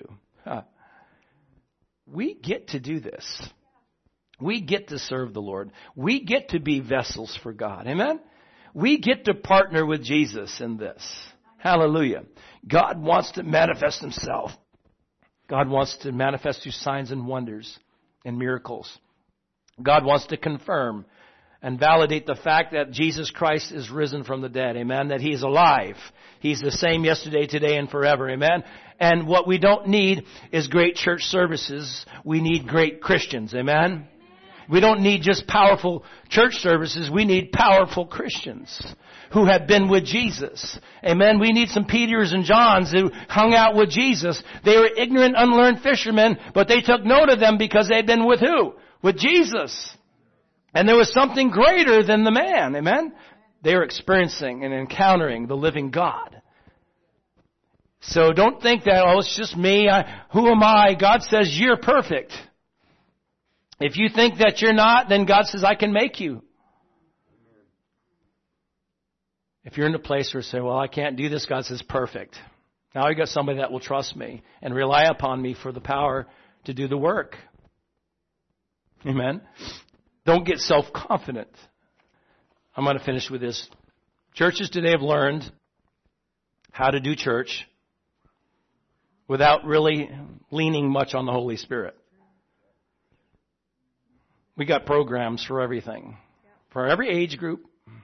We get to do this. We get to serve the Lord. We get to be vessels for God. Amen? We get to partner with Jesus in this. Hallelujah. God wants to manifest Himself. God wants to manifest through signs and wonders and miracles. God wants to confirm and validate the fact that Jesus Christ is risen from the dead. Amen? That He is alive. He's the same yesterday, today, and forever. Amen? And what we don't need is great church services. We need great Christians. Amen? We don't need just powerful church services. We need powerful Christians who have been with Jesus. Amen? We need some Peters and Johns who hung out with Jesus. They were ignorant, unlearned fishermen, but they took note of them because they'd been with who? With Jesus. And there was something greater than the man. Amen? They were experiencing and encountering the living God. So don't think that, oh, it's just me. Who am I? God says you're perfect. If you think that you're not, then God says I can make you. If you're in a place where you say, well, I can't do this, God says perfect. Now you got somebody that will trust me and rely upon me for the power to do the work. Amen? Don't get self-confident. I'm going to finish with this. Churches today have learned how to do church without really leaning much on the Holy Spirit. We got programs for everything. For every age group.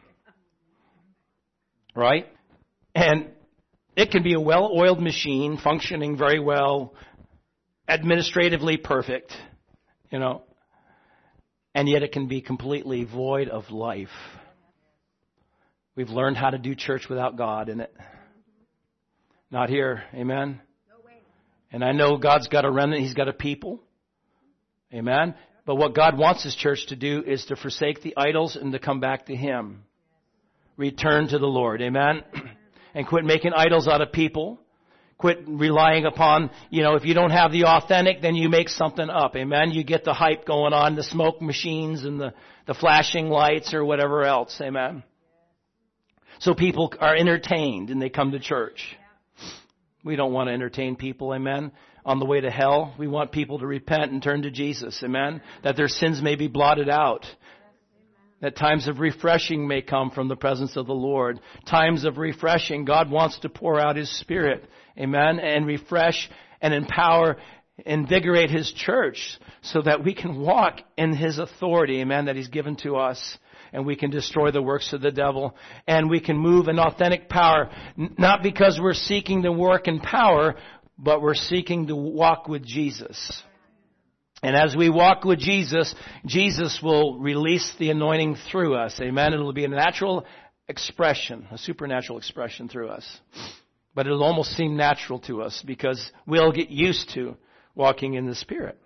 Right? And it can be a well-oiled machine, functioning very well, administratively perfect, you know. And yet it can be completely void of life. We've learned how to do church without God in it. Not here. Amen? And I know God's got a remnant. He's got a people. Amen? But what God wants His church to do is to forsake the idols and to come back to Him. Return to the Lord. Amen? And quit making idols out of people. Quit relying upon, if you don't have the authentic, then you make something up. Amen? You get the hype going on, the smoke machines and the flashing lights or whatever else. Amen? So people are entertained and they come to church. We don't want to entertain people. Amen? On the way to hell, we want people to repent and turn to Jesus. Amen? That their sins may be blotted out. That times of refreshing may come from the presence of the Lord. Times of refreshing, God wants to pour out His Spirit. Amen? And refresh and empower, invigorate His church so that we can walk in His authority, amen, that He's given to us. And we can destroy the works of the devil. And we can move in authentic power, not because we're seeking to work in power, but we're seeking to walk with Jesus. And as we walk with Jesus, Jesus will release the anointing through us. Amen. It'll be a natural expression, a supernatural expression through us. But it'll almost seem natural to us because we'll get used to walking in the Spirit.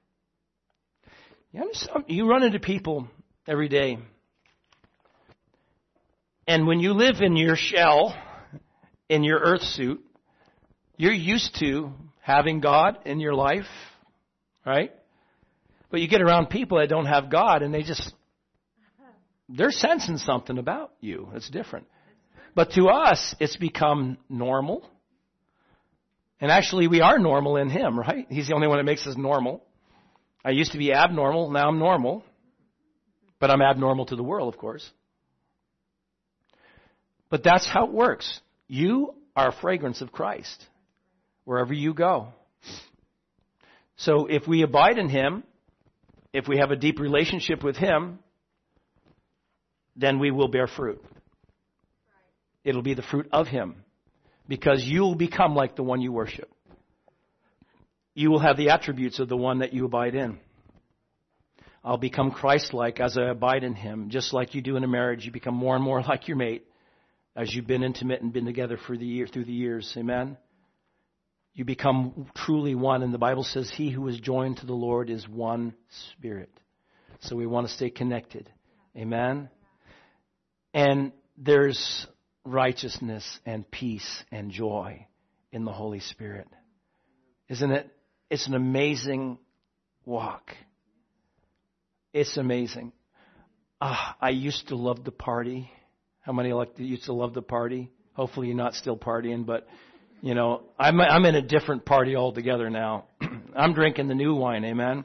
You run into people every day. And when you live in your shell, in your earth suit, you're used to having God in your life, right? But you get around people that don't have God and they're sensing something about you. It's different. But to us, it's become normal. And actually, we are normal in Him, right? He's the only one that makes us normal. I used to be abnormal. Now I'm normal. But I'm abnormal to the world, of course. But that's how it works. You are a fragrance of Christ wherever you go. So if we abide in Him, if we have a deep relationship with Him, then we will bear fruit. It'll be the fruit of Him. Because you'll become like the one you worship. You will have the attributes of the one that you abide in. I'll become Christ-like as I abide in Him. Just like you do in a marriage, you become more and more like your mate as you've been intimate and been together through the years. Amen? You become truly one. And the Bible says, he who is joined to the Lord is one spirit. So we want to stay connected. Amen? And there's righteousness and peace and joy in the Holy Spirit. Isn't it? It's an amazing walk. It's amazing. I used to love to party. How many used to love to party? Hopefully you're not still partying, but you know, I'm in a different party altogether now. I'm drinking the new wine, amen?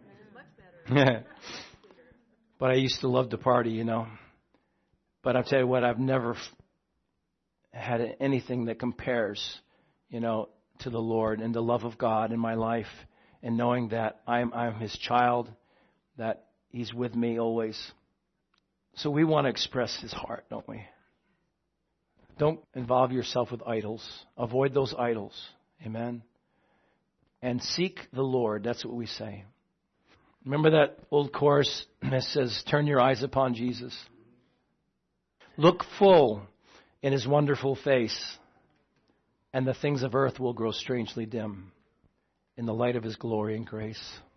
But I used to love to party, you know. But I'll tell you what, I've never had anything that compares, you know, to the Lord and the love of God in my life, and knowing that I'm His child, that He's with me always. So we want to express His heart, don't we? Don't involve yourself with idols. Avoid those idols. Amen. And seek the Lord. That's what we say. Remember that old chorus that says, turn your eyes upon Jesus. Look full in His wonderful face, and the things of earth will grow strangely dim in the light of His glory and grace.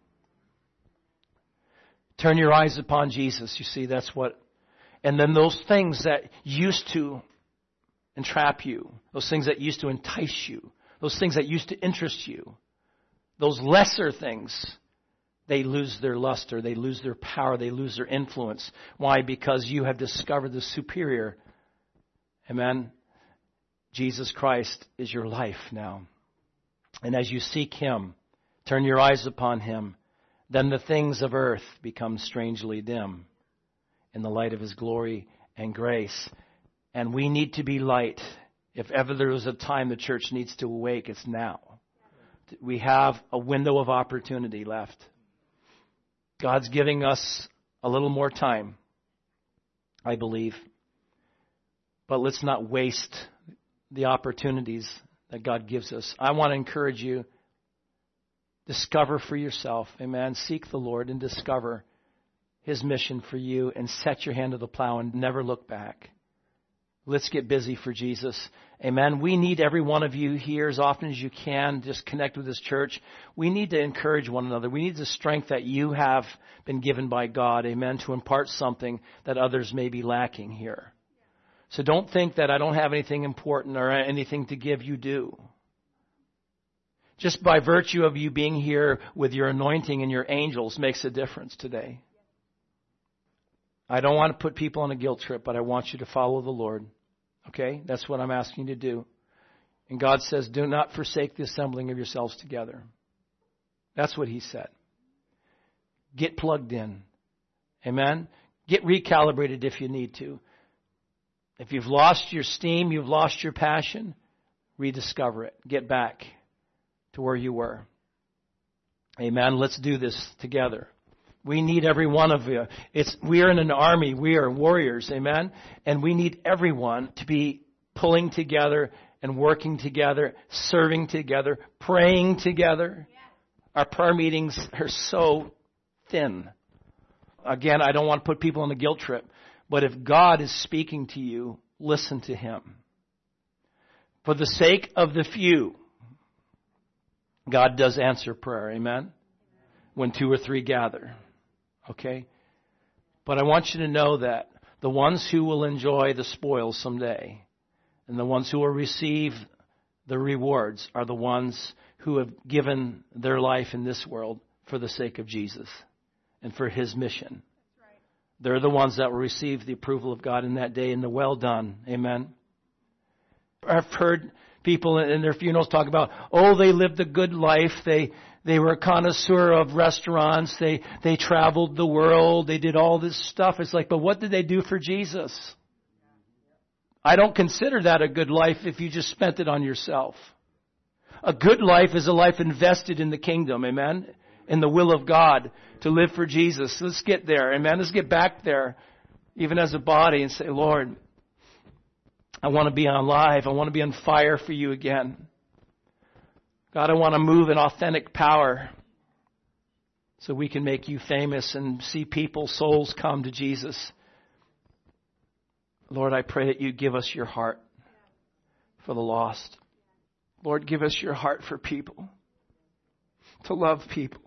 Turn your eyes upon Jesus. You see, that's what. And then those things that used to entrap you, those things that used to entice you, those things that used to interest you, those lesser things, they lose their luster, they lose their power, they lose their influence. Why? Because you have discovered the superior. Amen. Jesus Christ is your life now. And as you seek Him, turn your eyes upon Him, then the things of earth become strangely dim in the light of His glory and grace. And we need to be light. If ever there was a time the church needs to awake, it's now. We have a window of opportunity left. God's giving us a little more time, I believe. But let's not waste the opportunities that God gives us. I want to encourage you, discover for yourself, amen. Seek the Lord and discover His mission for you and set your hand to the plow and never look back. Let's get busy for Jesus. Amen. We need every one of you here as often as you can. Just connect with this church. We need to encourage one another. We need the strength that you have been given by God, amen, to impart something that others may be lacking here. So don't think that I don't have anything important or anything to give. You do. Just by virtue of you being here with your anointing and your angels makes a difference today. I don't want to put people on a guilt trip, but I want you to follow the Lord. Okay? That's what I'm asking you to do. And God says, do not forsake the assembling of yourselves together. That's what He said. Get plugged in. Amen? Get recalibrated if you need to. If you've lost your steam, you've lost your passion, rediscover it. Get back to where you were. Amen? Let's do this together. We need every one of you. We are in an army. We are warriors. Amen? And we need everyone to be pulling together and working together, serving together, praying together. Our prayer meetings are so thin. Again, I don't want to put people on a guilt trip, but if God is speaking to you, listen to Him. For the sake of the few, God does answer prayer. Amen? When 2 or 3 gather. Okay? But I want you to know that the ones who will enjoy the spoils someday and the ones who will receive the rewards are the ones who have given their life in this world for the sake of Jesus and for His mission. Right. They're the ones that will receive the approval of God in that day in the well done. Amen? I've heard people in their funerals talk about, oh, they lived a good life. They were a connoisseur of restaurants. They traveled the world. They did all this stuff. It's like, but what did they do for Jesus? I don't consider that a good life if you just spent it on yourself. A good life is a life invested in the kingdom, amen? In the will of God to live for Jesus. Let's get there, amen? Let's get back there, even as a body, and say, Lord, I want to be on live. I want to be on fire for you again. God, I want to move in authentic power so we can make you famous and see people's souls come to Jesus. Lord, I pray that you give us your heart for the lost. Lord, give us your heart for people, to love people.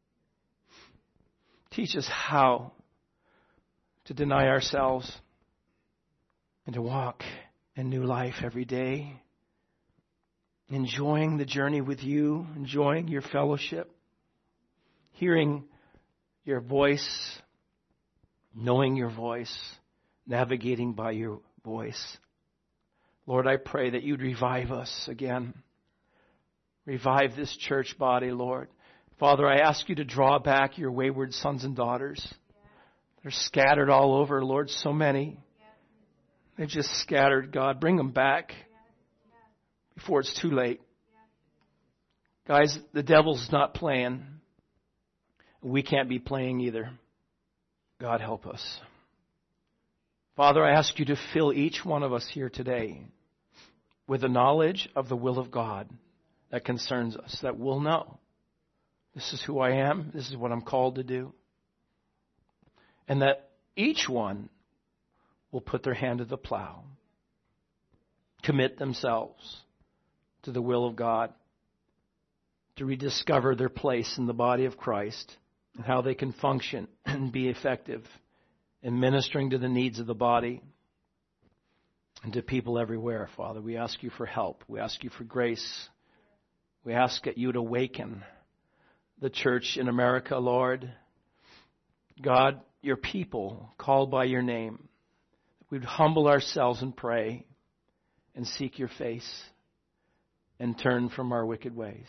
Teach us how to deny ourselves and to walk in new life every day, enjoying the journey with you, enjoying your fellowship, hearing your voice, knowing your voice, navigating by your voice. Lord, I pray that you'd revive us again. Revive this church body, Lord. Father, I ask you to draw back your wayward sons and daughters. They're scattered all over, Lord, so many. They've just scattered, God. Bring them back before it's too late. Guys, the devil's not playing. We can't be playing either. God, help us. Father, I ask you to fill each one of us here today with the knowledge of the will of God that concerns us, that we'll know. This is who I am. This is what I'm called to do. And that each one will put their hand to the plow, commit themselves to the will of God, to rediscover their place in the body of Christ and how they can function and be effective in ministering to the needs of the body and to people everywhere. Father, we ask you for help. We ask you for grace. We ask that you would awaken the church in America, Lord. God, your people called by your name, we'd humble ourselves and pray and seek your face and turn from our wicked ways.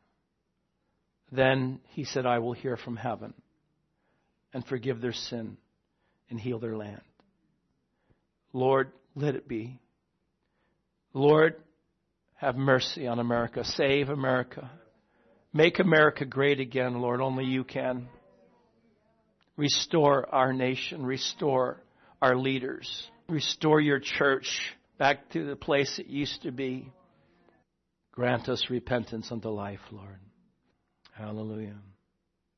Then he said, I will hear from heaven and forgive their sin and heal their land. Lord, let it be. Lord, have mercy on America. Save America. Make America great again, Lord. Only you can. Restore our nation. Restore our leaders. Restore your church back to the place it used to be. Grant us repentance unto life, Lord. Hallelujah.